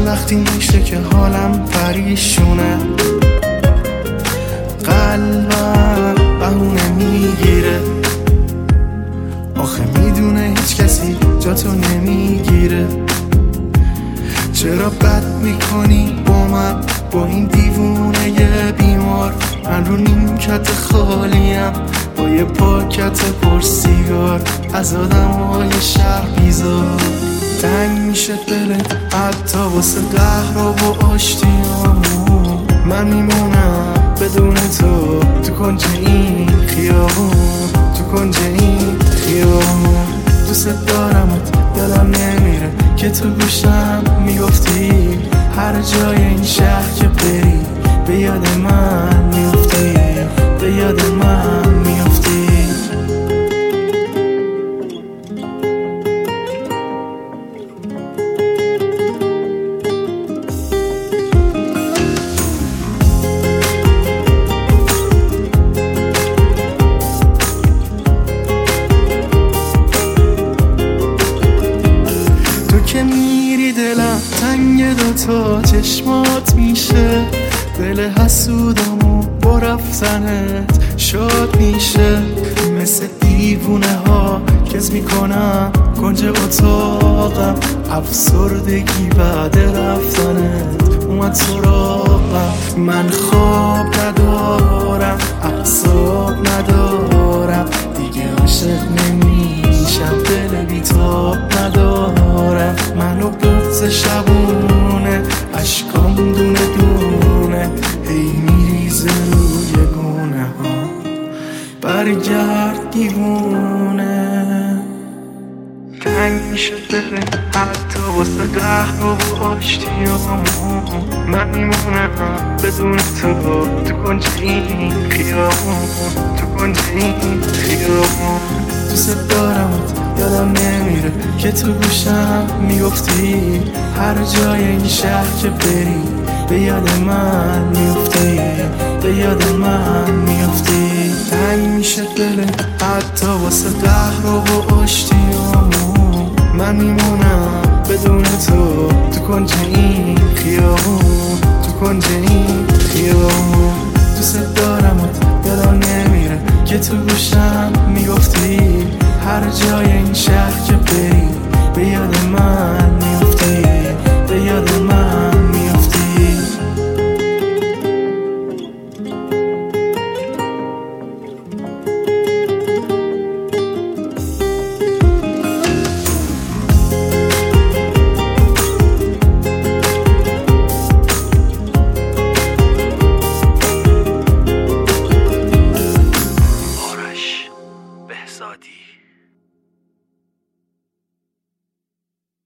وقتی میشه که حالم پریشونه، قلبم بهونه میگیره. آخه میدونه هیچ کسی جاتو نمیگیره. چرا بد میکنی با من، با این دیوونه یه بیمار؟ من رو نیمکت خالیم با یه پاکت پر سیگار، از آدمای شهر بیزار. تنگ میشه دلت حتی واسه قهر و آشتیامون. من میمونم بدون تو کنج این خیابون، تو کنج این خیابون. دوست دارمت دلم نمیره که تو گوشم میگفتی هر جای این شهر که بری به یاد من میفتی، به یاد من میفتی. که میری دلم تنگ دوتا چشمات میشه، دل حسودمو با رفتنت شاد میشه. مثل دیوونه ها کس میکنم کنج اتاقم، افسردگی بعد رفتنت اومد سراغم. من خواب ندارم، اعصاب ندارم، دیگه عاشق نمیشم، دل بیتاب ندارم. منو بغض شبونه، اشکام دونه دونه هی میریزه روی گونه ها. برگرد دیوونه. تنگ میشه دل حتی واسه قهر و آشتیامون. من میمونم بدون تو کنج این خیابون، تو کنج این خیابون. دوست دارمت یادم نمیره که تو گوشم میگفتی هر جای این شهر که بری به یاد من میفتی، به یاد من میفتی. تنگ میشه دلت حتی واسه قهر و آشتیامون. من میمونم بدون تو کنج این خیابون، تو کنج این خیابون. دوست دارمت یادم نمیره که تو گوشم میگفتی هر جای این شهر که بری